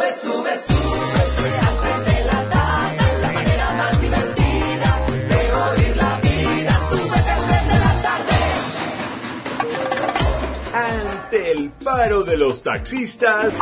Sube al tren de la tarde, la manera más divertida de oír la vida. Súbete al tren de la tarde. Ante el paro de los taxistas,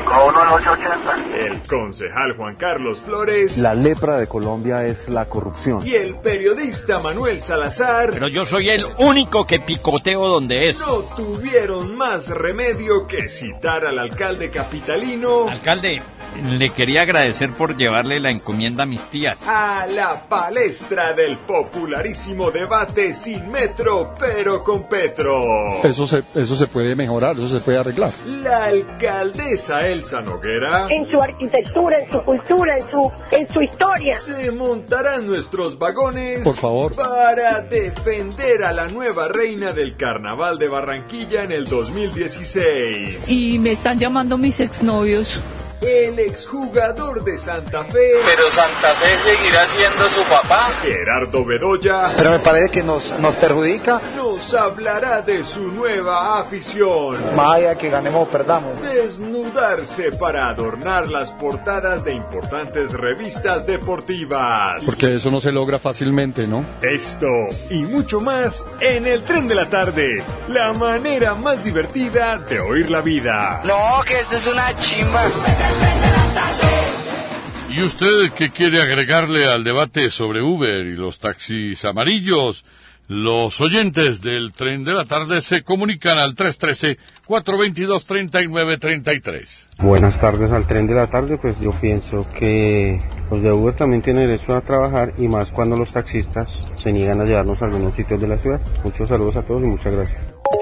el concejal Juan Carlos Flores, la lepra de Colombia es la corrupción, y el periodista Manuel Salazar, pero yo soy el único que picoteo donde es. no tuvieron más remedio que citar al alcalde capitalino. Alcalde, le quería agradecer por llevarle la encomienda a mis tías. A la palestra del popularísimo debate sin metro, pero con Petro. Eso se puede mejorar, eso se puede arreglar. La alcaldesa Elsa Noguera, en su arquitectura, en su cultura, en su historia, se montará en nuestros vagones, por favor, para defender a la nueva reina del Carnaval de Barranquilla en el 2016. Y me están llamando mis exnovios. El exjugador de Santa Fe, pero Santa Fe seguirá siendo su papá, Gerardo Bedoya, pero me parece que nos perjudica. Nos hablará de su nueva afición, más allá que ganemos o perdamos, desnudarse para adornar las portadas de importantes revistas deportivas. Porque eso no se logra fácilmente, ¿no? Esto y mucho más en el Tren de la Tarde, la manera más divertida de oír la vida. No, que esto es una chimba. ¿Y usted qué quiere agregarle al debate sobre Uber y los taxis amarillos? Los oyentes del Tren de la Tarde se comunican al 313-422-3933. Buenas tardes al Tren de la Tarde. Pues yo pienso que los de Uber también tienen derecho a trabajar, y más cuando los taxistas se niegan a llevarnos a algunos sitios de la ciudad. Muchos saludos a todos y muchas gracias.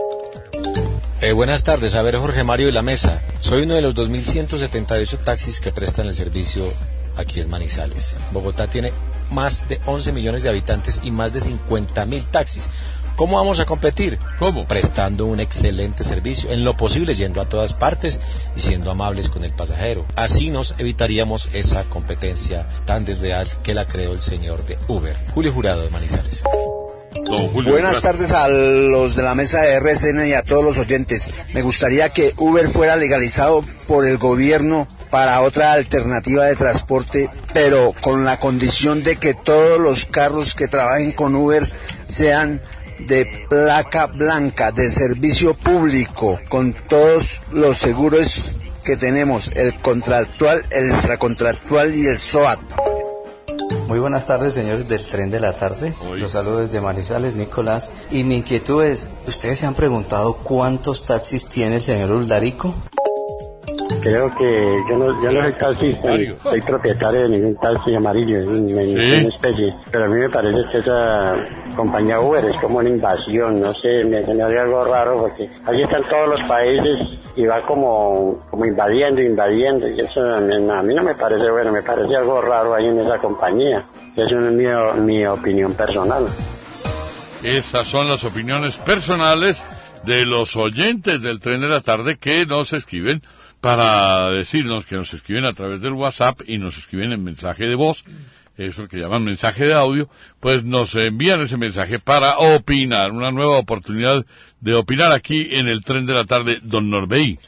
Buenas tardes, a ver, Jorge Mario de la Mesa. Soy uno de los 2.178 taxis que prestan el servicio aquí en Manizales. Bogotá tiene más de 11 millones de habitantes y más de 50.000 taxis. ¿Cómo vamos a competir? ¿Cómo? Prestando un excelente servicio, en lo posible yendo a todas partes y siendo amables con el pasajero. Así nos evitaríamos esa competencia tan desleal que la creó el señor de Uber. Julio Jurado de Manizales. Julio, buenas tardes a los de la mesa de RCN y a todos los oyentes. Me gustaría que Uber fuera legalizado por el gobierno para otra alternativa de transporte, pero con la condición de que todos los carros que trabajen con Uber sean de placa blanca, de servicio público, con todos los seguros que tenemos, el contractual, el extracontractual y el SOAT. Muy buenas tardes, señores del Tren de la Tarde. Los saludo desde Manizales, Nicolás. Y mi inquietud es, ¿ustedes se han preguntado cuántos taxis tiene el señor Uldarico? Creo que yo no soy taxista, soy propietario de ningún taxi amarillo, ninguna especie, pero a mí me parece que esa compañía Uber es como una invasión, no sé, me hace algo raro, porque allí están todos los países y va como invadiendo, y eso a mí no me parece bueno, me parece algo raro ahí en esa compañía. Eso es mi opinión personal. Esas son las opiniones personales de los oyentes del Tren de la Tarde que nos escriben para decirnos, que nos escriben a través del WhatsApp y nos escriben en mensaje de voz, eso que llaman mensaje de audio, pues nos envían ese mensaje para opinar, una nueva oportunidad de opinar aquí en el Tren de la Tarde. Don Norbey,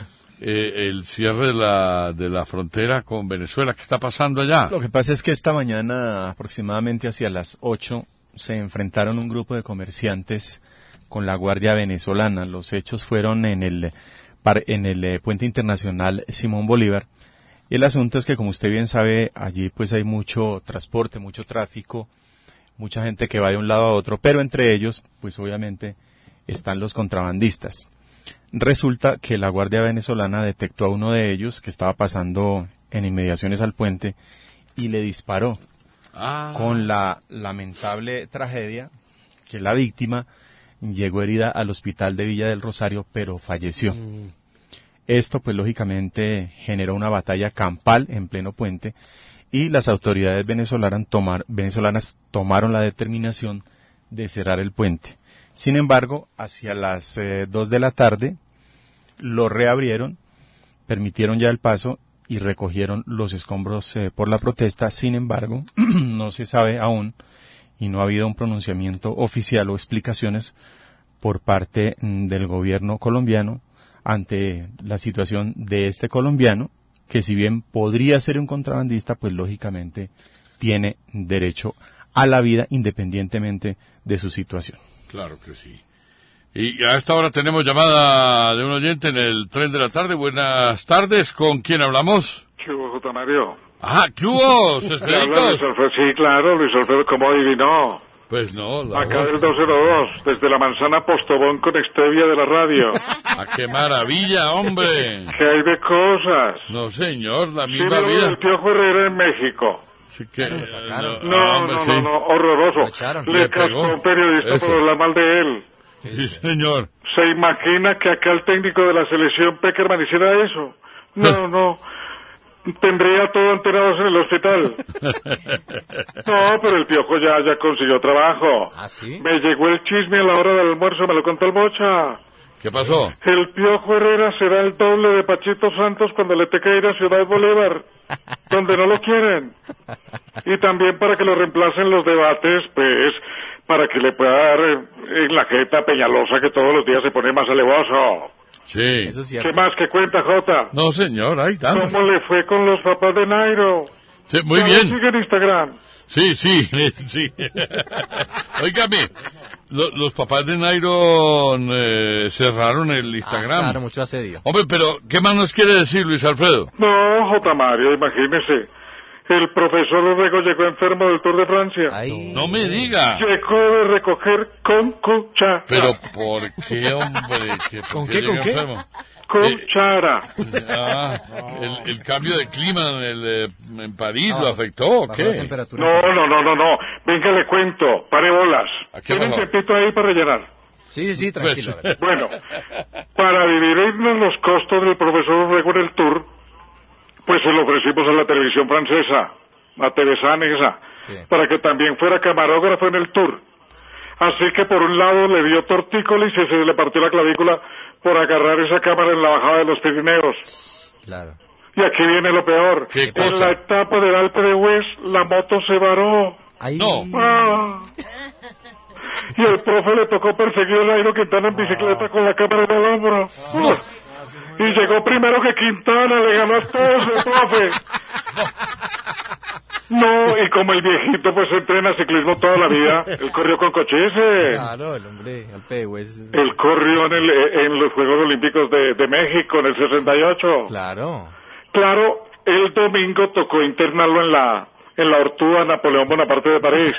el cierre de la frontera con Venezuela, ¿qué está pasando allá? Lo que pasa es que esta mañana, aproximadamente hacia las 8, se enfrentaron un grupo de comerciantes con la Guardia Venezolana. Los hechos fueron en el puente internacional Simón Bolívar. El asunto es que, como usted bien sabe, allí pues hay mucho transporte, mucho tráfico, mucha gente que va de un lado a otro, pero entre ellos, pues obviamente, están los contrabandistas. Resulta que la Guardia Venezolana detectó a uno de ellos que estaba pasando en inmediaciones al puente y le disparó, con la lamentable tragedia que la víctima llegó herida al hospital de Villa del Rosario, pero falleció. Esto, pues lógicamente, generó una batalla campal en pleno puente, y las autoridades venezolanas tomaron la determinación de cerrar el puente. Sin embargo, hacia las 2 de la tarde, lo reabrieron, permitieron ya el paso y recogieron los escombros por la protesta. Sin embargo, no se sabe aún, y no ha habido un pronunciamiento oficial o explicaciones por parte del gobierno colombiano ante la situación de este colombiano que si bien podría ser un contrabandista, pues lógicamente tiene derecho a la vida independientemente de su situación. Claro que sí. Y a esta hora tenemos llamada de un oyente en el tren de la tarde. Buenas tardes, ¿con quién hablamos? ¿Qué hubo, J. Mario? Ah, ¿qué hubo, Cespeditos? Sí, claro, Luis Alfredo, ¿cómo adivinó? Pues no, acá del 202, desde la manzana Postobón con Extevia de la radio. ¡Ah, qué maravilla, hombre! ¿Qué hay de cosas? No, señor, la misma sí, vida. El Piojo Herrera en México. Sí que... No, horroroso. Le cascó un periodista por hablar mal de él. Sí, señor. ¿Se imagina que acá el técnico de la selección Peckerman hiciera eso? No. Tendría todo enterados en el hospital. No, pero el Piojo ya consiguió trabajo. ¿Ah, sí? Me llegó el chisme a la hora del almuerzo, me lo contó el Bocha. ¿Qué pasó? El Piojo Herrera será el doble de Pachito Santos cuando le toque ir a Ciudad Bolívar, donde no lo quieren. Y también para que lo reemplacen los debates, pues, para que le pueda dar en la jeta a Peñalosa, que todos los días se pone más alevoso. Sí. Eso es cierto. ¿Qué más que cuenta, Jota? No, señor, ahí está. ¿Cómo le fue con los papás de Nairo? Sí, muy bien. ¿Sigue en Instagram? Sí. Óigame, los papás de Nairo cerraron el Instagram. Claro, mucho asedio. Hombre, pero, ¿qué más nos quiere decir Luis Alfredo? No, J. Mario, imagínese. El profesor Orrego llegó enfermo del Tour de Francia. Ay. No me diga. Llegó de recoger con cuchara. Pero, ¿por qué, hombre? ¿Con qué? Enfermo? Cuchara. El cambio de clima en París lo afectó, ¿o qué? No. Venga, le cuento. Pare bolas. ¿Tienen tiempito ahí para rellenar? Sí, tranquilo. Pues, bueno, para dividirnos los costos del profesor Orrego en el Tour, pues se lo ofrecimos a la televisión francesa, a TV-San esa, para que también fuera camarógrafo en el Tour. Así que por un lado le dio tortícolis y se le partió la clavícula por agarrar esa cámara en la bajada de los Pirineos. Claro. Y aquí viene lo peor. ¿Qué cosa? En la etapa del Alpe de Huez, la moto se varó. Ay. No. Y el profe le tocó perseguir a Nairo Quintana en bicicleta con la cámara en el hombro. Y llegó primero que Quintana, le ganó a todos el profe. No, y como el viejito pues entrena ciclismo toda la vida, él corrió con Cochise. Claro, el hombre, Alpe de Huez. Él corrió en los Juegos Olímpicos de México en el 68. Claro, el domingo tocó internarlo en la Ortúa Napoleón Bonaparte de París.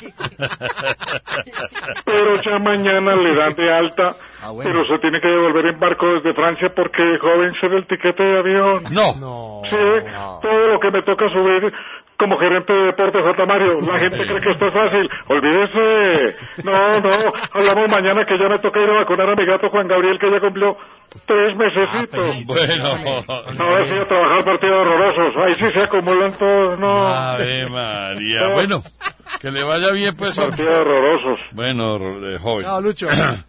Pero ya mañana le dan de alta, pero se tiene que devolver en barco desde Francia porque dejó vencer el tiquete de avión. No. Sí, todo lo que me toca subir como gerente de deportes, J. Mario. La gente cree que esto es fácil. Olvídese. No. Hablamos mañana que ya me toca ir a vacunar a mi gato Juan Gabriel, que ya cumplió 3 mesecitos. Bueno. No, he sido a trabajar partidos horrorosos. Ahí sí se acumulan todos, no. Ave María. Bueno, que le vaya bien, pues. Partidos horrorosos. Bueno, joven. No, Lucho.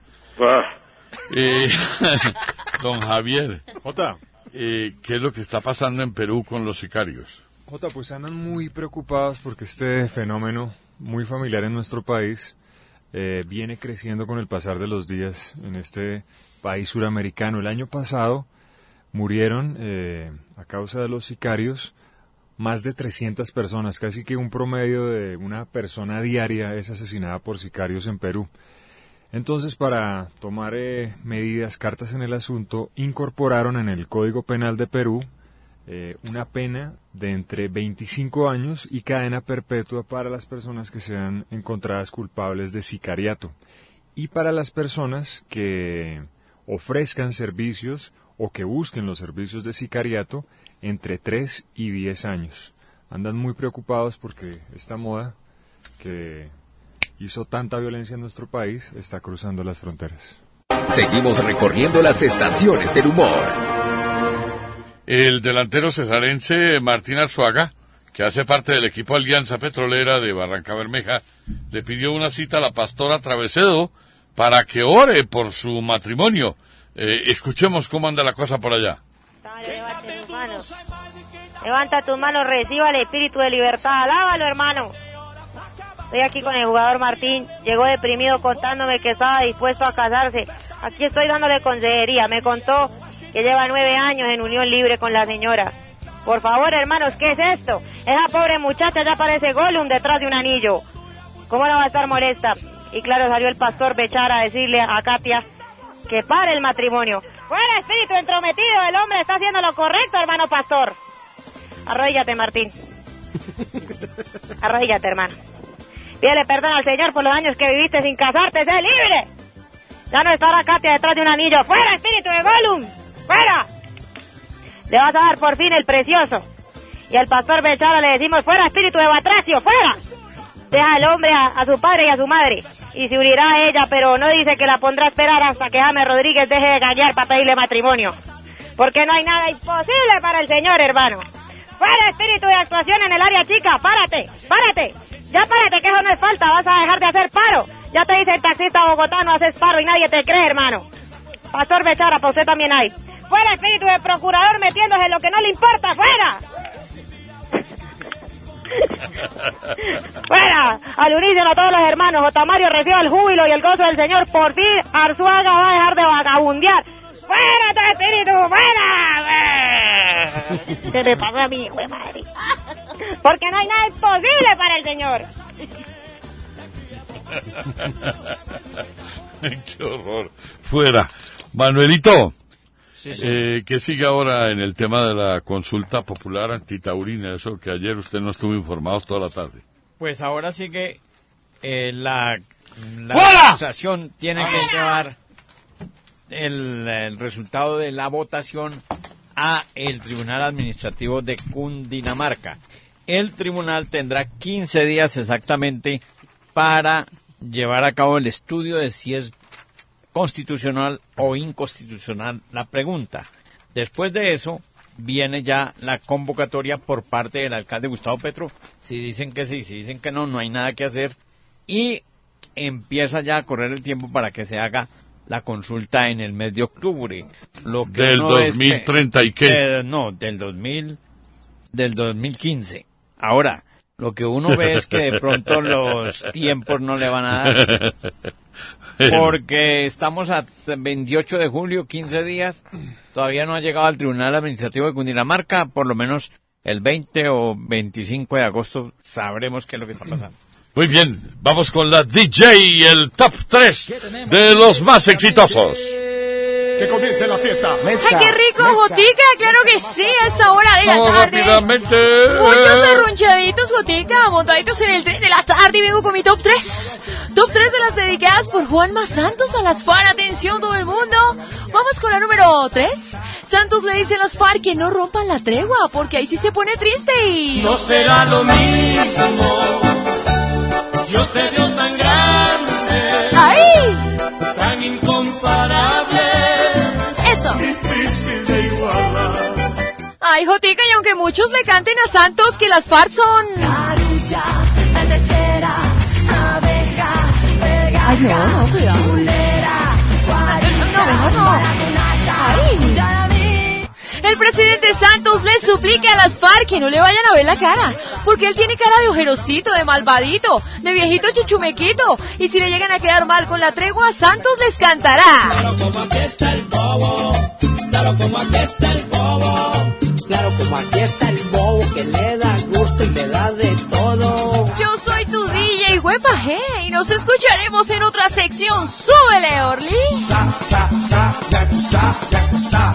Don Javier. Jota. ¿Qué es lo que está pasando en Perú con los sicarios? Jota, pues andan muy preocupados porque este fenómeno muy familiar en nuestro país viene creciendo con el pasar de los días en este país suramericano. El año pasado murieron a causa de los sicarios más de 300 personas, casi que un promedio de una persona diaria es asesinada por sicarios en Perú. Entonces, para tomar medidas, cartas en el asunto, incorporaron en el Código Penal de Perú una pena de entre 25 años y cadena perpetua para las personas que sean encontradas culpables de sicariato y para las personas que ofrezcan servicios o que busquen los servicios de sicariato entre 3 y 10 años. Andan muy preocupados porque esta moda que hizo tanta violencia en nuestro país está cruzando las fronteras. Seguimos recorriendo las estaciones del humor. El delantero cesarense Martín Arzuaga, que hace parte del equipo Alianza Petrolera de Barranca Bermeja, le pidió una cita a la pastora Travesedo para que ore por su matrimonio. Escuchemos cómo anda la cosa por allá. Levanta tus manos, reciba el espíritu de libertad, alábalo, hermano. Estoy aquí con el jugador Martín, llegó deprimido contándome que estaba dispuesto a casarse. Aquí estoy dándole consejería, me contó que lleva 9 años en unión libre con la señora. Por favor, hermanos, ¿qué es esto? Esa pobre muchacha ya parece Gollum detrás de un anillo. ¿Cómo no va a estar molesta? Y claro, salió el pastor Bechara a decirle a Katia que pare el matrimonio. ¡Fuera, espíritu entrometido! El hombre está haciendo lo correcto, hermano pastor. Arrodíllate, Martín. Arrodíllate, hermano. Pídele perdón al Señor por los años que viviste sin casarte. ¡Sé libre! Ya no estará Katia detrás de un anillo. ¡Fuera, espíritu de Gollum! ¡Fuera! Le vas a dar por fin el precioso. Y al pastor Bechara le decimos, ¡fuera, espíritu de Batracio! ¡Fuera! Deja al hombre a su padre y a su madre. Y se unirá a ella, pero no dice que la pondrá a esperar hasta que James Rodríguez deje de gañar para pedirle matrimonio. Porque no hay nada imposible para el Señor, hermano. ¡Fuera, espíritu de actuación en el área chica! ¡Párate! ¡Párate! ¡Ya párate, que eso no es falta! ¡Vas a dejar de hacer paro! Ya te dice el taxista bogotano, haces paro y nadie te cree, hermano. Pastor Bechara, para usted también hay. ¡Fuera, espíritu de procurador metiéndose en lo que no le importa! ¡Fuera! ¡Fuera! Al unísono a todos los hermanos. J. Mario reciba el júbilo y el gozo del Señor. Por fin Arzuaga va a dejar de vagabundear. ¡Fuera, tu espíritu! ¡Fuera! ¿Qué me pasó a mi hijo de madre? Porque no hay nada imposible para el Señor. ¡Qué horror! ¡Fuera! Manuelito. Sí, sí. ¿Qué sigue ahora en el tema de la consulta popular antitaurina? Eso que ayer usted no estuvo informado toda la tarde. Pues ahora sí que la ¡Fuera! acusación tiene que llevar el resultado de la votación a el Tribunal Administrativo de Cundinamarca. El tribunal tendrá 15 días exactamente para llevar a cabo el estudio de si es constitucional o inconstitucional la pregunta. Después de eso viene ya la convocatoria por parte del alcalde Gustavo Petro. Si dicen que sí, si dicen que no, no hay nada que hacer. Y empieza ya a correr el tiempo para que se haga la consulta en el mes de octubre. Lo que ¿Del 2030 y qué? No, del 2015. Ahora, lo que uno ve es que de pronto los tiempos no le van a dar. Porque estamos a 28 de julio, 15 días, todavía no ha llegado al Tribunal Administrativo de Cundinamarca, por lo menos el 20 o 25 de agosto sabremos qué es lo que está pasando. Muy bien, vamos con la DJ, el top 3 de los más exitosos. Que comience la fiesta. ¡Ay, qué rico, Jotica! ¡Claro que sí! A esa hora de la Vamos tarde. rápidamente. Muchos arronchaditos, Jotica, montaditos en el tren de la tarde. Y vengo con mi top 3. Top 3 de las dedicadas por Juanma Santos a las FARC. Atención, todo el mundo. Vamos con la número 3. Santos le dice a las FARC que no rompan la tregua, porque ahí sí se pone triste y... No será lo mismo. Yo te veo tan grande. ¡Ay! Tan incomparable. Eso. Difícil de igualar. Ay, Jotica, y aunque muchos le canten a Santos que las FARC son... Carulla, lechera, abeja, pega. Ay, no, cuidado. No, mejor no. Ay. El presidente Santos le suplica a las FARC que no le vayan a ver la cara, porque él tiene cara de ojerosito, de malvadito, de viejito chuchumequito, y si le llegan a quedar mal con la tregua, Santos les cantará. Claro como aquí está el bobo, claro como aquí está el bobo, claro como aquí está el bobo que le da gusto y le da de todo. Yo soy tu DJ Huepa G, y nos escucharemos en otra sección. ¡Súbele, Orly! Sa, sa, sa, yakuza, yakuza.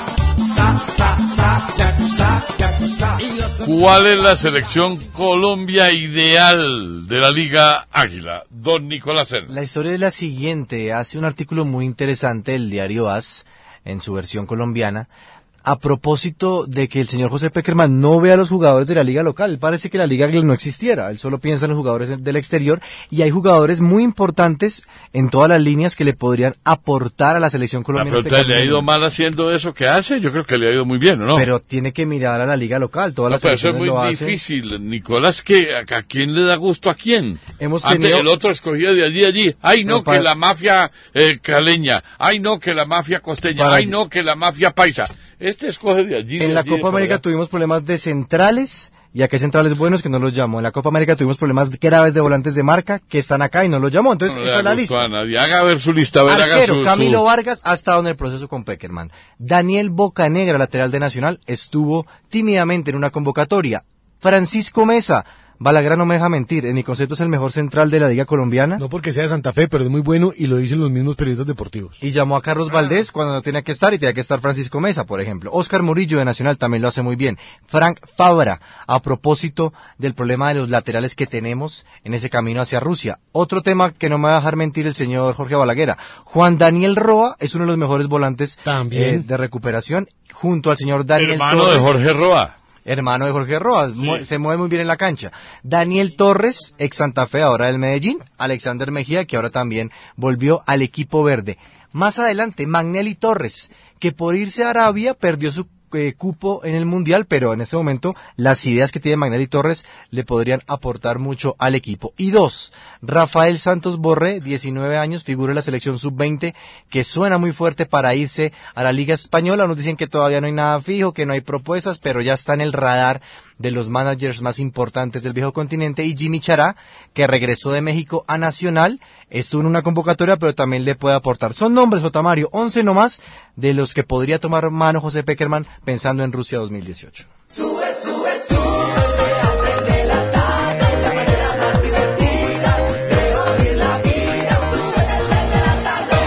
¿Cuál es la selección Colombia ideal de la Liga Águila? Don Nicolás Serna. La historia es la siguiente. Hace un artículo muy interesante el diario AS, en su versión colombiana, a propósito de que el señor José Peckerman no ve a los jugadores de la liga local. Él parece que la liga no existiera, él solo piensa en los jugadores del exterior, y hay jugadores muy importantes en todas las líneas que le podrían aportar a la selección colombiana. Pero ¿le ha ido mal haciendo eso que hace? Yo creo que le ha ido muy bien, ¿no? Pero tiene que mirar a la liga local, todas las pero eso es selecciones lo muy hacen. difícil, Nicolás, que ¿a quién le da gusto a quién? Hemos Antes tenido... el otro escogía de allí. Ay, no, para... que la mafia caleña. Ay, no, que la mafia costeña. Para... Ay, no, que la mafia paisa. Este escoge de allí. En la Copa América tuvimos problemas de centrales ¿Y a qué centrales buenos que no los llamó? En la Copa América tuvimos problemas graves de volantes de marca que están acá y no los llamó. Entonces, esa es la lista. A nadie. Haga ver su lista. Arquero, Camilo Vargas ha estado en el proceso con Peckerman. Daniel Bocanegra, lateral de Nacional, estuvo tímidamente en una convocatoria. Francisco Mesa, Balaguer no me deja mentir, en mi concepto es el mejor central de la Liga Colombiana. No porque sea de Santa Fe, pero es muy bueno y lo dicen los mismos periodistas deportivos. Y llamó a Carlos Valdés cuando no tenía que estar y tenía que estar Francisco Mesa, por ejemplo. Oscar Murillo de Nacional también lo hace muy bien. Frank Fabra, a propósito del problema de los laterales que tenemos en ese camino hacia Rusia. Otro tema que no me va a dejar mentir el señor Jorge Balaguer. Juan Daniel Roa es uno de los mejores volantes de recuperación, junto al señor Daniel hermano Torres. de Jorge Roa. Hermano de Jorge Roa, sí. Se mueve muy bien en la cancha. Daniel Torres, ex Santa Fe, ahora del Medellín. Alexander Mejía, que ahora también volvió al equipo verde. Más adelante, Magnelli Torres, que por irse a Arabia perdió su cupo en el Mundial, pero en este momento las ideas que tiene Magnelli Torres le podrían aportar mucho al equipo. Y 2, Rafael Santos Borré, 19 años, figura en la selección sub-20, que suena muy fuerte para irse a la Liga Española. Nos dicen que todavía no hay nada fijo, que no hay propuestas, pero ya está en el radar de los managers más importantes del viejo continente. Y Jimmy Chará, que regresó de México a Nacional, estuvo en una convocatoria, pero también le puede aportar. Son nombres, Otamario, 11 nomás, de los que podría tomar mano José Peckerman pensando en Rusia 2018. Sube, sube, sube, de la tarde, la manera más divertida de oír la vida, sube de la tarde.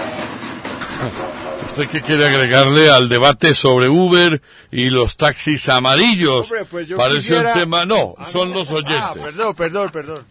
¿Usted qué quiere agregarle al debate sobre Uber y los taxis amarillos? Hombre, pues yo Parece quisiera... un tema... No, son los oyentes. Perdón.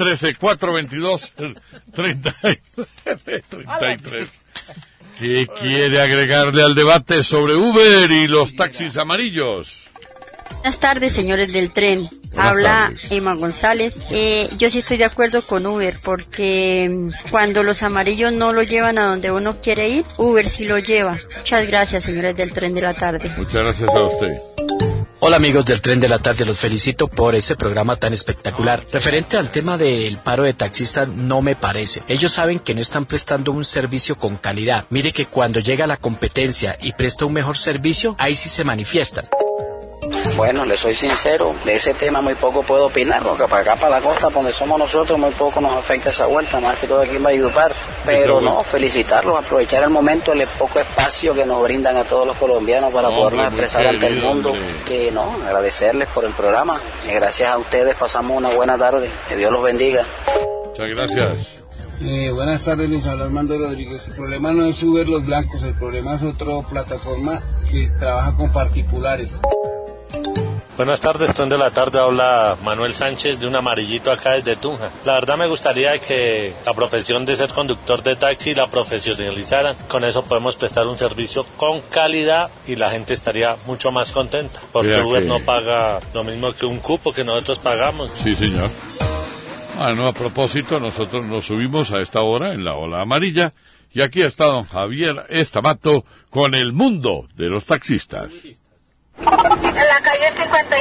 313-422-33. ¿Qué quiere agregarle al debate sobre Uber y los taxis amarillos? Buenas tardes, señores del tren. Habla Emma González. Yo sí estoy de acuerdo con Uber porque cuando los amarillos no lo llevan a donde uno quiere ir, Uber sí lo lleva. Muchas gracias, señores del tren de la tarde. Muchas gracias a usted. Hola amigos del Tren de la Tarde, los felicito por ese programa tan espectacular. Referente al tema del paro de taxistas, no me parece. Ellos saben que no están prestando un servicio con calidad. Mire que cuando llega la competencia y presta un mejor servicio, ahí sí se manifiestan. Bueno, le soy sincero, de ese tema muy poco puedo opinar, porque para acá, para la costa, donde somos nosotros, muy poco nos afecta esa vuelta, más que todo aquí en Valledupar. Pero no, felicitarlos, aprovechar el momento, el poco espacio que nos brindan a todos los colombianos para podernos expresar ante el mundo. Que no, agradecerles por el programa, y gracias a ustedes pasamos una buena tarde, que Dios los bendiga. Muchas gracias. Buenas tardes, Luis Armando Rodríguez. El problema no es Uber los blancos, el problema es otra plataforma que trabaja con particulares. Buenas tardes, Tren de la Tarde, habla Manuel Sánchez de un amarillito acá desde Tunja. La verdad me gustaría que la profesión de ser conductor de taxi la profesionalizaran. Con eso podemos prestar un servicio con calidad y la gente estaría mucho más contenta. Porque Uber no paga lo mismo que un cupo que nosotros pagamos. Sí, señor. Bueno, a propósito, nosotros nos subimos a esta hora en la ola amarilla y aquí está don Javier Estamato con el mundo de los taxistas. En la calle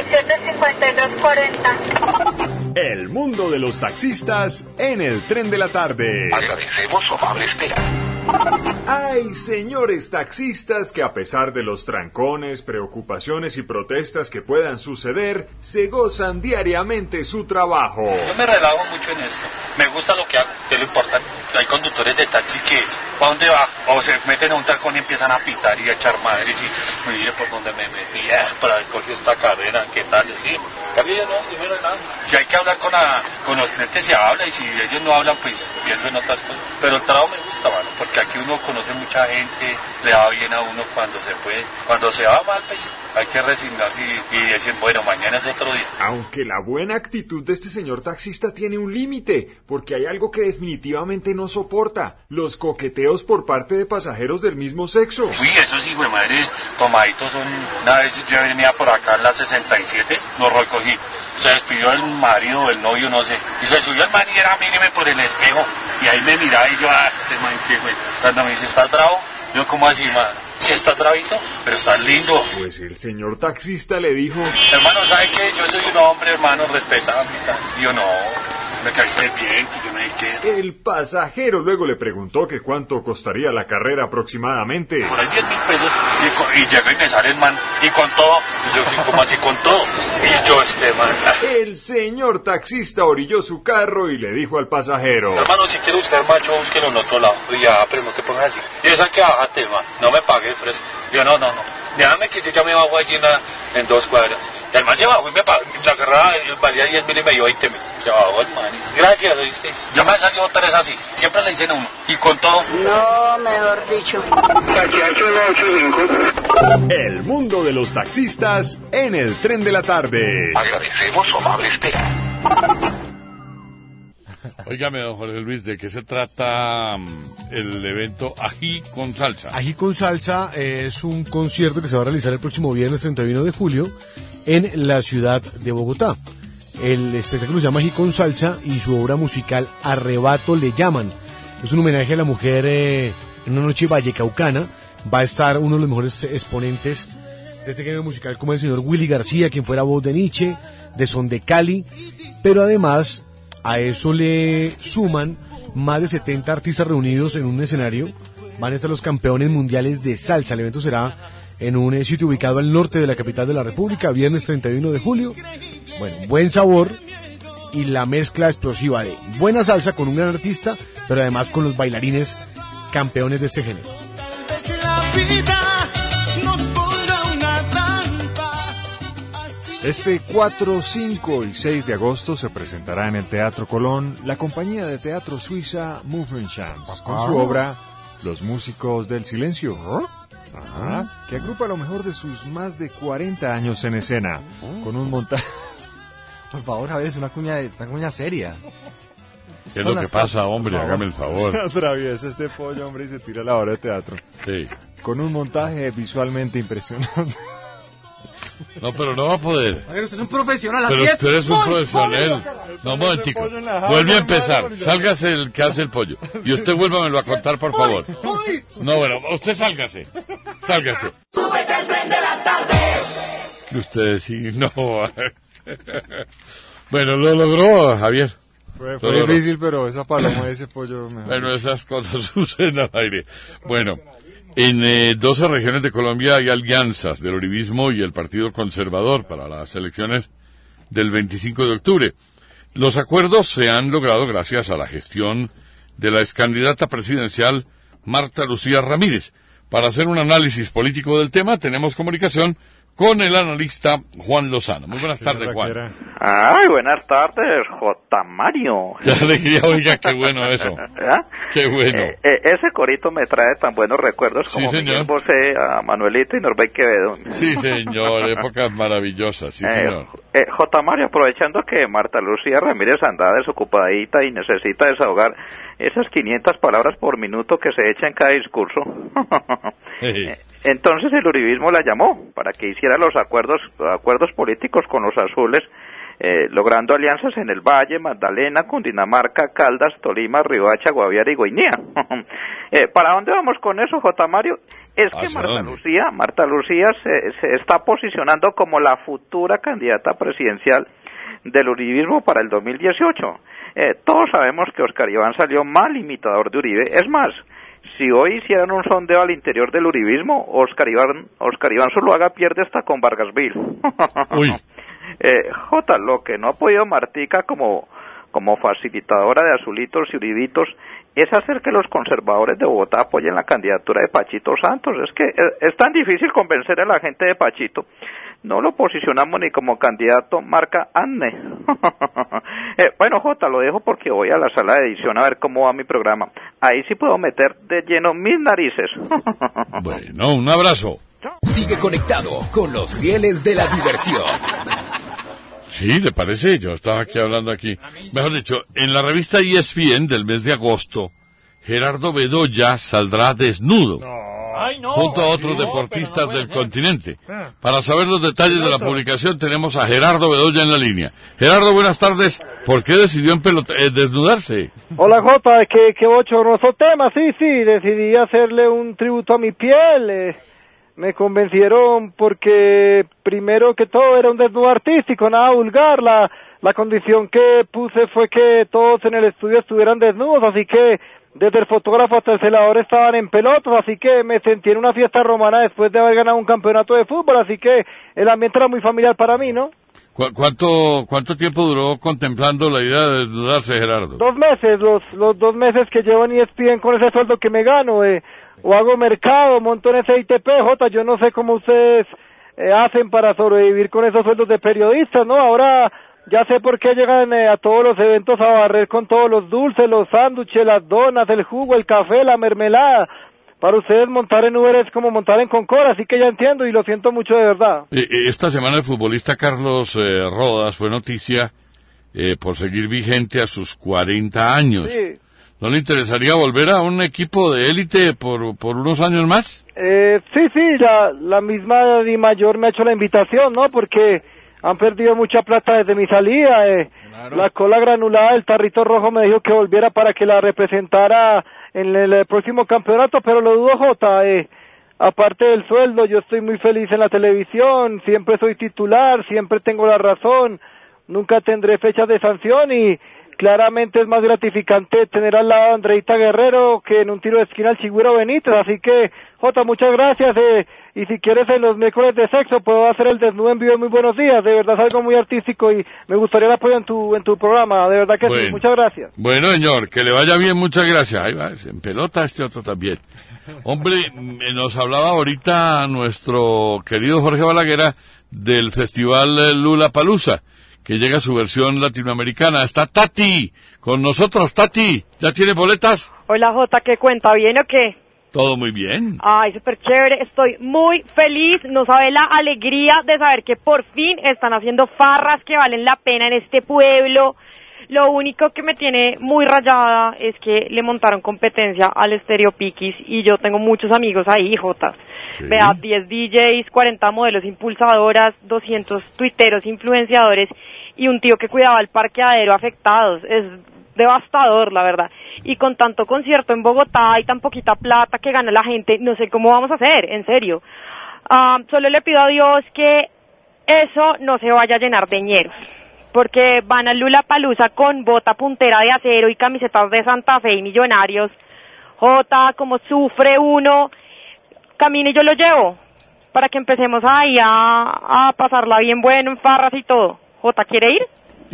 57-5240. El mundo de los taxistas en el Tren de la Tarde. Agradecemos su amable espera. Hay señores taxistas que a pesar de los trancones, preocupaciones y protestas que puedan suceder, se gozan diariamente su trabajo. Yo me relajo mucho en esto. Me gusta lo que hago, que es lo importante. Hay conductores de taxi que, ¿para dónde va? O se meten a un trancón y empiezan a pitar y a echar madres y mire por dónde me metí, para coger esta carrera, ¿qué tal? Sí. Cambio yo no, primero nada. Si hay que hablar con los clientes se habla y si ellos no hablan, pues pienso en otras cosas. Pero el trabajo me gusta, mano, porque aquí uno conoce mucha gente, le va bien a uno cuando se puede. Cuando se va mal, pues hay que resignarse y decir, bueno, mañana es otro día. Aunque la buena actitud de este señor taxista tiene un límite, porque hay algo que definitivamente no soporta, los coqueteos por parte de pasajeros del mismo sexo. Uy, esos hijos de madre tomaditos son... Una vez yo venía por acá en la 67, lo recogí, se despidió el marido o el novio, no sé, y se subió el man y era míreme por el espejo, y ahí me miraba y yo, este man que fue. Cuando me dice, ¿estás bravo? Yo, ¿cómo así, man? Sí, estás bravito, pero estás lindo. Pues el señor taxista le dijo... Hermano, ¿sabe qué? Yo soy un hombre, hermano, respetable y tal. Y yo, no, me caíste bien, que yo no sé qué. El pasajero luego le preguntó que cuánto costaría la carrera aproximadamente. Por ahí 10.000 pesos, y llega y me sale el man, y con todo, y yo, ¿cómo así con todo? Y yo, man. El señor taxista orilló su carro y le dijo al pasajero: hermano, si quiere buscar macho, búsquelo en otro lado. Y ya, pero no te pongas así. Y esa que bájate, man, no me pagues fresco. Yo, no. Déjame que yo ya me bajo allí en 2 cuadras. Y el man se bajó y me pagó. La carrera valía 10.000 y me dio 20.000. Se bajó el man. Gracias, ¿oíste? Ya me han salido 3 así. Siempre le dicen a uno. Y con todo. No, mejor dicho. El mundo de los taxistas en el tren de la tarde. Agradecemos su amable espera. Óigame, don Jorge Luis, ¿de qué se trata el evento Ají con Salsa? Ají con Salsa es un concierto que se va a realizar el próximo viernes 31 de julio en la ciudad de Bogotá. El espectáculo se llama Ají con Salsa y su obra musical Arrebato le llaman. Es un homenaje a la mujer en una noche vallecaucana. Va a estar uno de los mejores exponentes de este género musical como el señor Willy García, quien fuera voz de Nietzsche, de Son de Cali, pero además a eso le suman más de 70 artistas reunidos en un escenario. Van a estar los campeones mundiales de salsa. El evento será en un sitio ubicado al norte de la capital de la República, viernes 31 de julio. Bueno, buen sabor y la mezcla explosiva de buena salsa con un gran artista, pero además con los bailarines campeones de este género. Este 4, 5 y 6 de agosto se presentará en el Teatro Colón la compañía de teatro suiza Movement Chance con su obra Los Músicos del Silencio, que agrupa lo mejor de sus más de 40 años en escena, con un montaje... Por favor, Javier, es una cuña seria. ¿Qué es lo que pasa, hombre? Hágame el favor. Se atraviesa este pollo, hombre, y se tira a la obra de teatro. Sí. Con un montaje visualmente impresionante. No, pero no va a poder. Oye, usted es un profesional, pero así es. Usted es un profesional. No, un momentico. Vuelve a empezar. Sálgase el que hace el pollo. Y usted vuélvamelo a contar, por favor. No, bueno, usted sálgase. Sálgase. Súbete al tren de la tarde. Usted sí, no. Bueno, lo logró, Javier. Fue difícil, pero esa paloma de ese pollo... Bueno, esas cosas suceden al aire. Bueno, en 12 regiones de Colombia hay alianzas del uribismo y el Partido Conservador para las elecciones del 25 de octubre. Los acuerdos se han logrado gracias a la gestión de la excandidata presidencial Marta Lucía Ramírez. Para hacer un análisis político del tema tenemos comunicación con el analista Juan Lozano. Muy buenas tardes, Juan. Ay, buenas tardes, J. Mario. Qué alegría, oiga, qué bueno eso. ¿Ah? Qué bueno. Ese corito me trae tan buenos recuerdos como Miguel Bosé, a Manuelito y Norbey Quevedo. Sí, señor, épocas maravillosas, sí, señor. J. Mario, aprovechando que Marta Lucía Ramírez anda desocupadita y necesita desahogar esas 500 palabras por minuto que se echa en cada discurso. Entonces el uribismo la llamó para que hiciera los acuerdos políticos con los azules, logrando alianzas en el Valle, Magdalena, Cundinamarca, Caldas, Tolima, Riohacha, Guaviare y Guainía. ¿Para dónde vamos con eso, J. Mario? Es que Marta Lucía se está posicionando como la futura candidata presidencial del uribismo para el 2018. Todos sabemos que Oscar Iván salió mal imitador de Uribe. Es más, si hoy hicieran un sondeo al interior del uribismo, Oscar Iván Zuluaga pierde hasta con Vargasville. Uy. Jota, lo que no ha podido Martica como facilitadora de azulitos y uribitos es hacer que los conservadores de Bogotá apoyen la candidatura de Pachito Santos. Es que es tan difícil convencer a la gente de Pachito. No lo posicionamos ni como candidato marca Anne. Bueno, Jota, lo dejo porque voy a la sala de edición a ver cómo va mi programa. Ahí sí puedo meter de lleno mis narices. Bueno, un abrazo. Sigue conectado con los rieles de la diversión. Sí, ¿le parece? Yo estaba aquí hablando aquí. Mejor dicho, en la revista ESPN del mes de agosto, Gerardo Bedoya saldrá desnudo. Junto a otros deportistas del continente. Para saber los detalles de la publicación tenemos a Gerardo Bedoya en la línea. Gerardo, buenas tardes. ¿Por qué decidió desnudarse? Hola, Jota, qué bochornoso tema. Sí, decidí hacerle un tributo a mi piel. me convencieron porque primero que todo era un desnudo artístico, nada vulgar. La condición que puse fue que todos en el estudio estuvieran desnudos, así que desde el fotógrafo hasta el celador estaban en pelotas, así que me sentí en una fiesta romana después de haber ganado un campeonato de fútbol, así que el ambiente era muy familiar para mí, ¿no? ¿Cuánto tiempo duró contemplando la idea de desnudarse, Gerardo? 2 meses, los 2 meses que llevo en ESPN con ese sueldo que me gano, o hago mercado, monto en ese ITP, yo no sé cómo ustedes hacen para sobrevivir con esos sueldos de periodistas, ¿no? Ahora ya sé por qué llegan a todos los eventos a barrer con todos los dulces, los sándwiches, las donas, el jugo, el café, la mermelada. Para ustedes montar en Uber es como montar en Concorde, así que ya entiendo y lo siento mucho de verdad. Esta semana el futbolista Carlos Rodas fue noticia por seguir vigente a sus 40 años. Sí. ¿No le interesaría volver a un equipo de élite por unos años más? Sí, la misma Di Mayor me ha hecho la invitación, ¿no? Porque han perdido mucha plata desde mi salida. Claro. La cola granulada del Tarrito Rojo me dijo que volviera para que la representara en el próximo campeonato, pero lo dudo, Jota. Aparte del sueldo, yo estoy muy feliz en la televisión, siempre soy titular, siempre tengo la razón, nunca tendré fechas de sanción y claramente es más gratificante tener al lado a Andreita Guerrero que en un tiro de esquina al Chigüiro Benítez, así que, Jota, muchas gracias, y si quieres en los miércoles de sexo puedo hacer el desnudo en vivo en Muy Buenos Días, de verdad es algo muy artístico y me gustaría el apoyo en tu programa, de verdad que sí, muchas gracias. Bueno, señor, que le vaya bien, muchas gracias. Ahí va, en pelota este otro también. Hombre, nos hablaba ahorita nuestro querido Jorge Balaguer del festival Lollapalooza, que llega a su versión latinoamericana. Está Tati con nosotros. Tati, ¿ya tiene boletas? Hola Jota, ¿qué cuenta? ¿Bien o qué? Todo muy bien. Ay, súper chévere, estoy muy feliz, no sabe la alegría de saber que por fin están haciendo farras que valen la pena en este pueblo. Lo único que me tiene muy rayada es que le montaron competencia al Estéreo Piquis y yo tengo muchos amigos ahí, Jota. Sí. Vea, 10 DJs, 40 modelos impulsadoras, 200 tuiteros, influenciadores y un tío que cuidaba el parqueadero afectados. Es devastador, la verdad. Y con tanto concierto en Bogotá y tan poquita plata que gana la gente, no sé cómo vamos a hacer, en serio. Solo le pido a Dios que eso no se vaya a llenar de ñeros, porque van a Lollapalooza con bota puntera de acero y camisetas de Santa Fe y Millonarios. Jota, como sufre uno, camine y yo lo llevo, para que empecemos ahí a pasarla bien bueno en farras y todo. Jota, ¿quiere ir?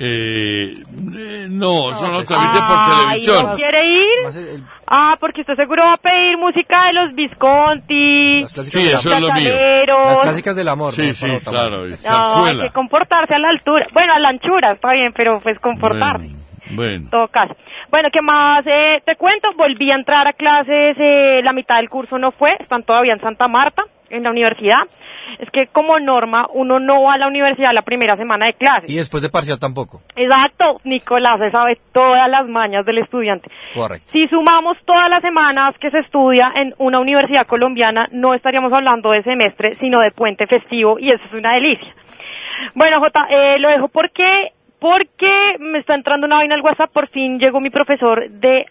No, eso no transmite por televisión. ¿No quiere ir? Porque usted seguro va a pedir música de los Visconti, sí, eso es lo mío. Las clásicas del amor. Sí, sí, claro. No, hay que comportarse a la altura. Bueno, a la anchura, está bien, pero pues comportarse. Bueno. Todo caso. Bueno, ¿qué más? Te cuento, volví a entrar a clases, la mitad del curso no fue, están todavía en Santa Marta, en la universidad. Es que como norma uno no va a la universidad la primera semana de clases. Y después de parcial tampoco. Exacto, Nicolás, se sabe todas las mañas del estudiante. Correcto. Si sumamos todas las semanas que se estudia en una universidad colombiana, no estaríamos hablando de semestre, sino de puente festivo, y eso es una delicia. Bueno, Jota, lo dejo porque me está entrando una vaina al WhatsApp, por fin llegó mi profesor de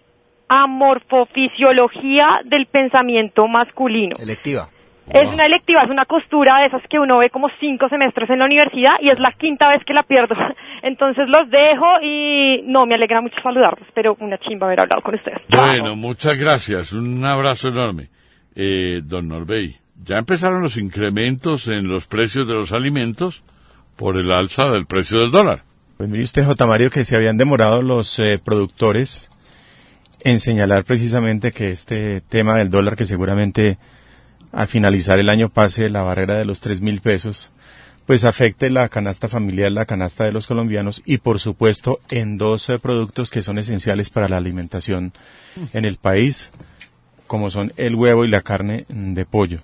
amorfofisiología del pensamiento masculino. Electiva. Es una electiva, es una costura de esas que uno ve como 5 semestres en la universidad y es la 5ª vez que la pierdo. Entonces los dejo y no, me alegra mucho saludarlos, pero una chimba haber hablado con ustedes. Bueno, Chao. muchas gracias, un abrazo enorme. Don Norbey, ¿ya empezaron los incrementos en los precios de los alimentos por el alza del precio del dólar? Pues mire usted, J. Mario, que se habían demorado los productores en señalar precisamente que este tema del dólar, que seguramente al finalizar el año pase la barrera de los 3.000 pesos, pues afecte la canasta familiar, la canasta de los colombianos y por supuesto en 2 productos que son esenciales para la alimentación en el país, como son el huevo y la carne de pollo.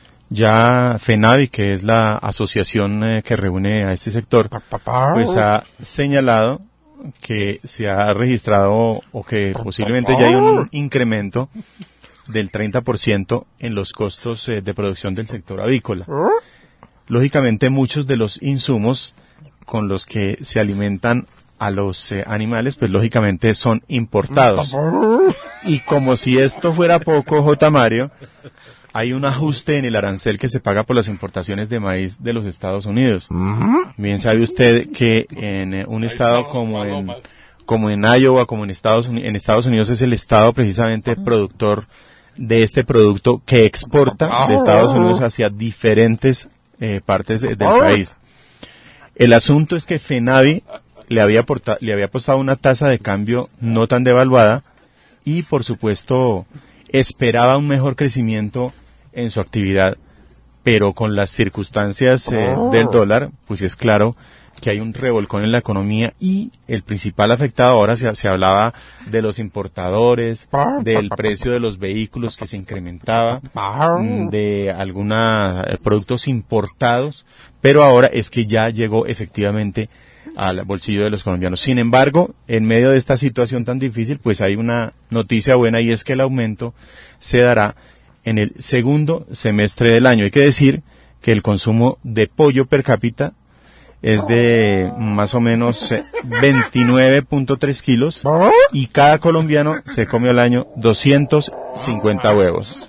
Ya FENAVI, que es la asociación que reúne a este sector, pues ha señalado que se ha registrado o que posiblemente ya hay un incremento del 30% en los costos de producción del sector avícola. Lógicamente muchos de los insumos con los que se alimentan a los animales, pues lógicamente son importados. Y como si esto fuera poco, J. Mario, hay un ajuste en el arancel que se paga por las importaciones de maíz de los Estados Unidos. Bien sabe usted que en un estado como en Iowa, como en Estados Unidos es el estado precisamente productor de este producto que exporta de Estados Unidos hacia diferentes partes del país. El asunto es que FENAVI le había apostado una tasa de cambio no tan devaluada y, por supuesto, esperaba un mejor crecimiento en su actividad, pero con las circunstancias del dólar, pues es claro que hay un revolcón en la economía y el principal afectado ahora se hablaba de los importadores, del precio de los vehículos que se incrementaba, de algunos productos importados, pero ahora es que ya llegó efectivamente al bolsillo de los colombianos. Sin embargo, en medio de esta situación tan difícil, pues hay una noticia buena y es que el aumento se dará en el segundo semestre del año. Hay que decir que el consumo de pollo per cápita es de más o menos 29.3 kilos y cada colombiano se come al año 250 huevos.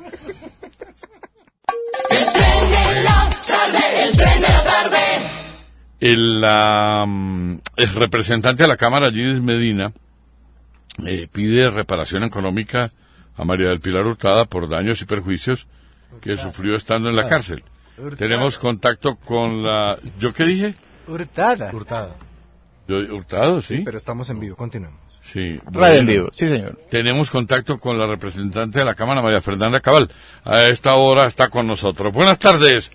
El tren de la tarde, el tren de la tarde. El representante de la Cámara, Gidis Medina, pide reparación económica a María del Pilar Hurtada por daños y perjuicios que sufrió estando en la cárcel. Tenemos contacto con la... ¿Yo qué dije? Hurtada. Hurtado, sí. Pero estamos en vivo, continuemos. Sí. Radio en vivo, sí señor. Tenemos contacto con la representante de la Cámara, María Fernanda Cabal. A esta hora está con nosotros. Buenas tardes,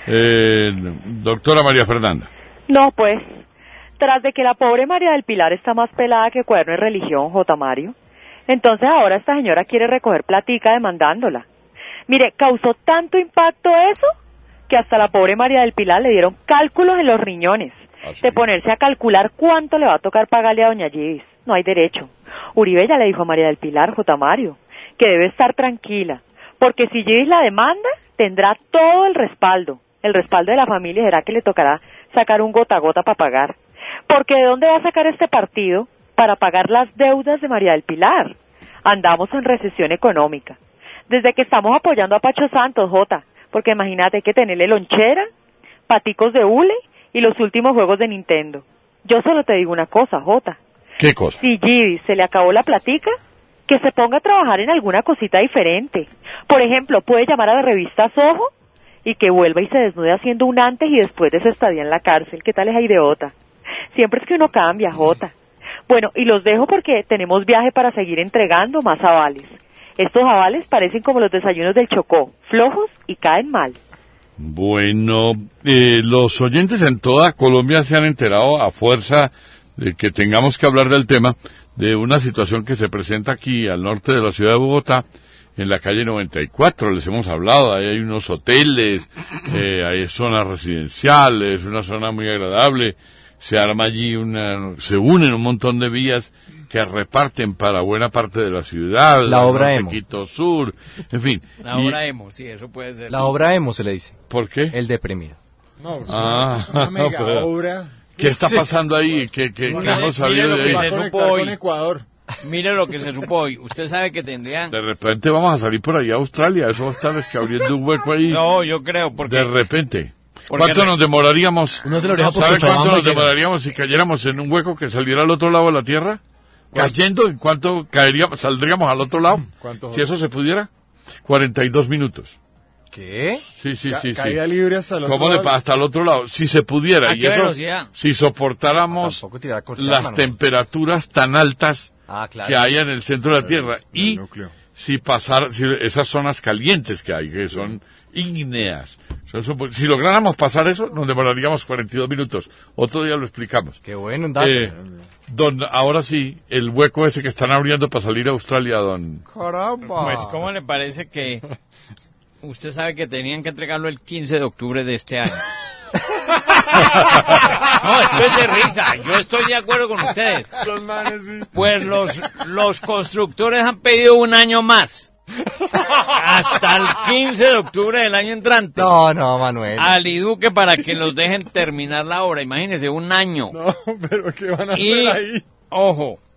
doctora María Fernanda. No, pues, tras de que la pobre María del Pilar está más pelada que cuaderno de religión, J. Mario, entonces ahora esta señora quiere recoger platica demandándola. Mire, causó tanto impacto eso que hasta la pobre María del Pilar le dieron cálculos en los riñones, de ponerse a calcular cuánto le va a tocar pagarle a doña Gidis. No hay derecho. Uribe ya le dijo a María del Pilar, J. Mario, que debe estar tranquila, porque si Gidis la demanda, tendrá todo el respaldo de la familia, será que le tocará sacar un gota a gota para pagar. Porque ¿de dónde va a sacar este partido para pagar las deudas de María del Pilar? Andamos en recesión económica. Desde que estamos apoyando a Pacho Santos, Jota, porque imagínate, hay que tenerle lonchera, paticos de hule y los últimos juegos de Nintendo. Yo solo te digo una cosa, Jota. ¿Qué cosa? Si Gidis se le acabó la platica, que se ponga a trabajar en alguna cosita diferente. Por ejemplo, puede llamar a la revista Soho y que vuelva y se desnude haciendo un antes y después de su estadía en la cárcel. ¿Qué tal esa ideota? Siempre es que uno cambia, Jota. Bueno, y los dejo porque tenemos viaje para seguir entregando más avales. Estos avales parecen como los desayunos del Chocó, flojos y caen mal. Bueno, los oyentes en toda Colombia se han enterado a fuerza de que tengamos que hablar del tema, de una situación que se presenta aquí al norte de la ciudad de Bogotá, en la calle 94, les hemos hablado, ahí hay unos hoteles, hay zonas residenciales, una zona muy agradable, se arma allí se unen un montón de vías que reparten para buena parte de la ciudad, la obra Emo, Quito Sur, en fin. La obra Emo, sí, eso puede ser. La obra Emo se le dice. ¿Por qué? El deprimido. No, pues una mega obra. ¿Qué está pasando ahí? ¿Qué hemos sabido de ahí? Con Ecuador. Mire lo que se supo hoy. Usted sabe que tendrían... De repente vamos a salir por ahí a Australia. Eso va a estar abriendo un hueco ahí. No, yo creo, porque... De repente. ¿Cuánto nos demoraríamos? ¿Sabe cuánto nos demoraríamos si cayéramos en un hueco que saliera al otro lado de la Tierra? Cayendo, ¿en cuánto saldríamos al otro lado? Si eso se pudiera. 42 minutos. ¿Qué? Sí. Caída libre hasta el otro lado. Hasta el otro lado, si se pudiera. ¿A qué velocidad? Si soportáramos las temperaturas tan altas que hay en el centro de la Tierra. Y si esas zonas calientes que hay, que son ígneas. Si lográramos pasar eso, nos demoraríamos 42 minutos. Otro día lo explicamos. Qué bueno, dale. Ahora sí, el hueco ese que están abriendo para salir a Australia, don... ¡Caramba! Pues, ¿cómo le parece que... Usted sabe que tenían que entregarlo el 15 de octubre de este año. No, esto es de risa. Yo estoy de acuerdo con ustedes. Los manes, sí. Pues los constructores han pedido un año más. Hasta el 15 de octubre del año entrante. No, Manuel. Al Iduque para que los dejen terminar la obra. Imagínense, un año. No, pero ¿qué van a hacer ahí? Ojo,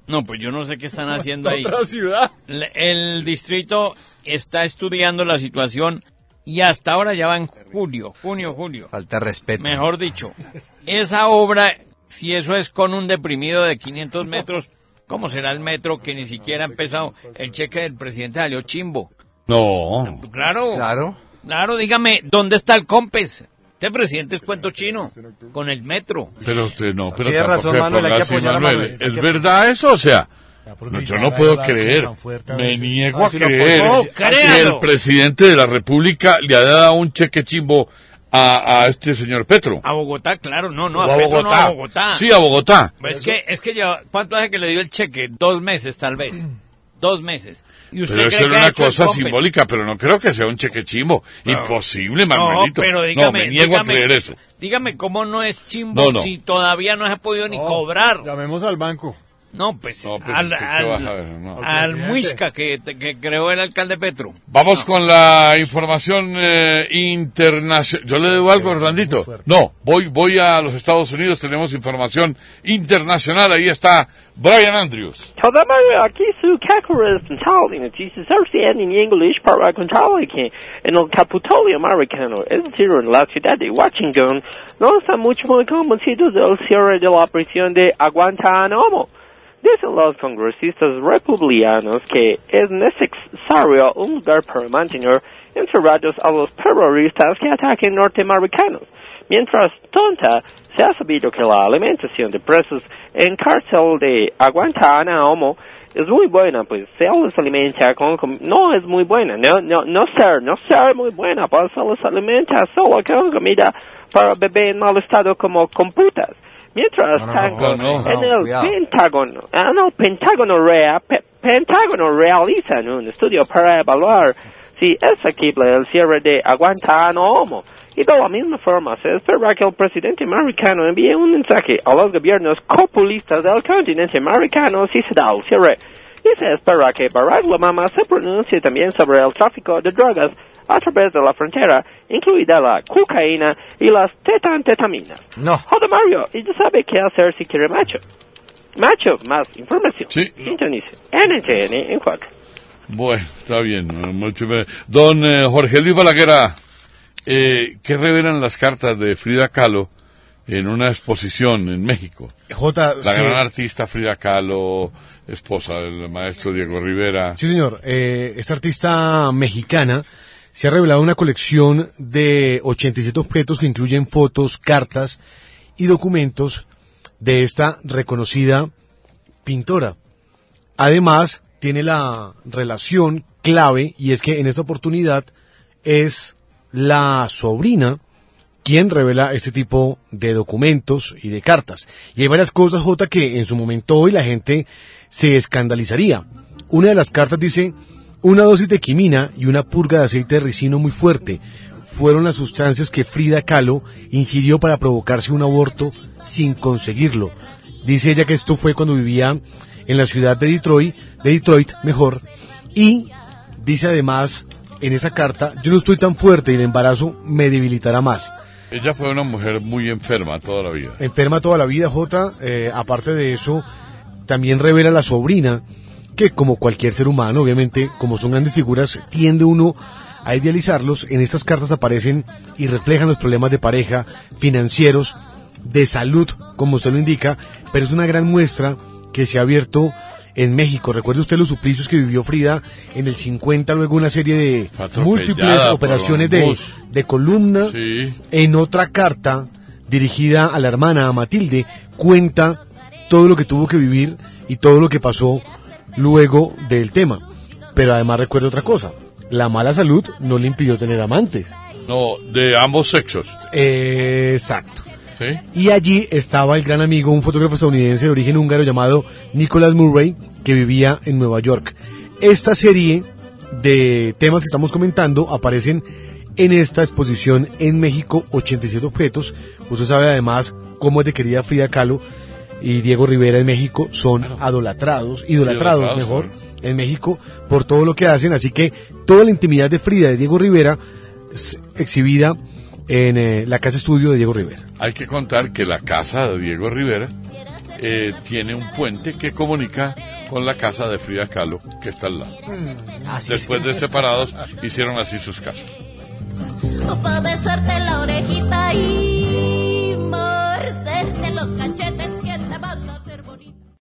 No, pues yo no sé qué están haciendo ahí. Otra ciudad. El distrito está estudiando la situación y hasta ahora ya va en junio. Falta de respeto. Mejor dicho, esa obra, si eso es con un deprimido de 500 metros, ¿cómo será el metro que ni siquiera ha empezado? El cheque del presidente salió chimbo. No. Claro, dígame, ¿dónde está el COMPES? Este presidente es cuento chino, con el metro. Pero usted no, pero tiene razón, Manuel, hay que apoyar a Manuel. ¿Es verdad eso? O sea, no, yo no puedo creer, me niego a creer que el presidente de la República le ha dado un cheque chimbo a este señor Petro. A Bogotá, claro, no, a Petro no, a Bogotá. Sí, a Bogotá. Es que ya, ¿cuánto hace que le dio el cheque? 2 meses, tal vez. 2 meses. ¿Y usted pero cree eso que era ha una hecho el cosa COMPES? simbólica, pero no creo que sea un cheque chimbo. No. Imposible, Manuelito. No, pero dígame, me niego a creer eso. Dígame cómo no es chimbo si todavía no se ha podido ni cobrar. Llamemos al banco. No, pues, al al Muisca que creó el alcalde Petro. Vamos con la información internacional. ¿Yo le debo algo, Orlandito? No, voy a los Estados Unidos, tenemos información internacional. Ahí está Brian Andrews. Aqui su Cacorespental, notícias en inglês para contar que en el Capitolio americano, es decir, en la ciudad de Washington, no está mucho muy convencido del cierre de la prisión de Guantánamo. Dicen los congresistas republicanos que es necesario un lugar para mantener encerrados a los terroristas que ataquen norteamericanos. Mientras tanto, se ha sabido que la alimentación de presos en cárcel de Guantánamo es muy buena, pues se les alimenta no es muy buena, no ser muy buena, pues se les alimenta solo con comida para bebé en mal estado como con putas. Mientras tanto, en el Pentágono realizan un estudio para evaluar si es factible el cierre de Guantánamo. Y de la misma forma, se espera que el presidente americano envíe un mensaje a los gobiernos populistas del continente americano si se da el cierre. Y se espera que Barack Obama se pronuncie también sobre el tráfico de drogas a través de la frontera, incluida la cocaína y las tetantetaminas. No. Joder, Mario, y ya sabe qué hacer si quiere macho. Macho, más información. Sí. Sintonice. NTN en 4. Bueno, está bien. Mucho bien. Don Jorge Luis Balaguer, ¿qué revelan las cartas de Frida Kahlo en una exposición en México? La gran artista Frida Kahlo, esposa del maestro Diego Rivera. Sí, señor. Esta artista mexicana se ha revelado una colección de 87 objetos que incluyen fotos, cartas y documentos de esta reconocida pintora. Además, tiene la relación clave, y es que en esta oportunidad es la sobrina quien revela este tipo de documentos y de cartas. Y hay varias cosas, Jota, que en su momento hoy la gente se escandalizaría. Una de las cartas dice: una dosis de quimina y una purga de aceite de ricino muy fuerte fueron las sustancias que Frida Kahlo ingirió para provocarse un aborto sin conseguirlo. Dice ella que esto fue cuando vivía en la ciudad de Detroit, y dice además en esa carta: yo no estoy tan fuerte y el embarazo me debilitará más. Ella fue una mujer muy enferma toda la vida. Enferma toda la vida, Jota. Aparte de eso, también revela la sobrina que, como cualquier ser humano, obviamente, como son grandes figuras, tiende uno a idealizarlos. En estas cartas aparecen y reflejan los problemas de pareja, financieros, de salud, como usted lo indica, pero es una gran muestra que se ha abierto en México. Recuerde usted los suplicios que vivió Frida en el 50, luego una serie de múltiples operaciones de columna. Sí. En otra carta dirigida a la hermana, a Matilde, cuenta todo lo que tuvo que vivir y todo lo que pasó luego del tema. Pero además recuerda otra cosa: la mala salud no le impidió tener amantes. No, de ambos sexos. Exacto. ¿Sí? Y allí estaba el gran amigo, un fotógrafo estadounidense de origen húngaro llamado Nicholas Murray, que vivía en Nueva York. Esta serie de temas que estamos comentando aparecen en esta exposición en México, 87 objetos. Usted sabe además cómo es de querida Frida Kahlo y Diego Rivera en México, son idolatrados en México por todo lo que hacen. Así que toda la intimidad de Frida y de Diego Rivera es exhibida en la casa estudio de Diego Rivera. Hay que contar que la casa de Diego Rivera tiene un puente que comunica con la casa de Frida Kahlo, que está al lado. Después de separados, hicieron así sus casas. O para besarte la orejita y morderte los cachetes.